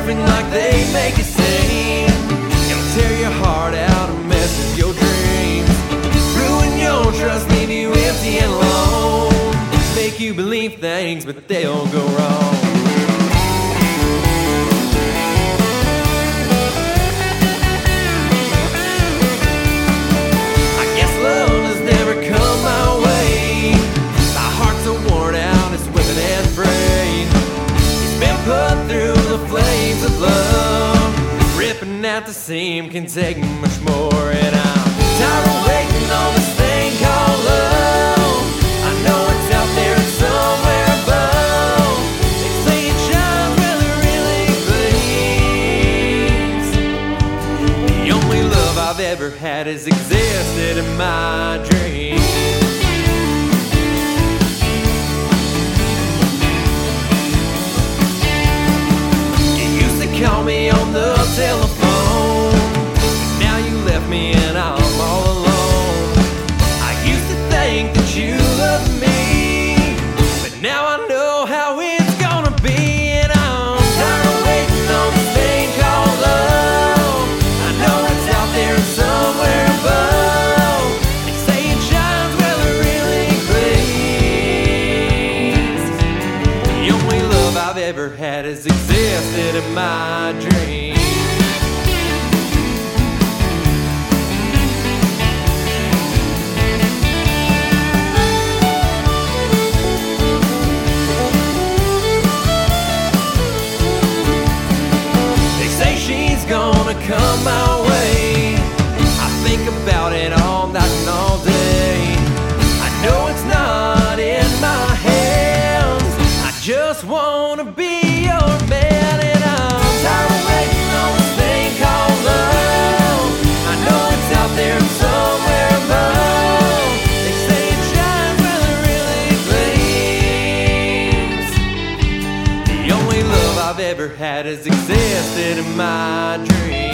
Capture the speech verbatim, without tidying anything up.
perfect like they make it seem. It'll tear your heart out and mess with your dreams, ruin your trust, leave you empty and alone, make you believe things but they'll go wrong. I guess love has never come my way. My heart's so worn out, it's whipping and frayed. It's been put through the flames of love, ripping at the seam can take much more. And I'm tired of waiting on this thing called love. I know it's out there somewhere above. They say it shines where it really gleams. The only love I've ever had has existed in my dreams. You used to call me on the telephone, now you left me and I'm all alone. I used to think that you loved me, but now I know how it's gonna be. And I'm tired of waiting on this thing called love. I know it's out there somewhere above. They say it shines where it really gleams. The only love I've ever had has existed in my dreams. Gonna come my way. I think about it all night and all day. I know it's not in my hands. I just wanna be your man. And I'm tired of waiting on this thing called love. I know it's out there somewhere above. They say it shines where it really gleams. The only love I've ever had has existed in my dreams.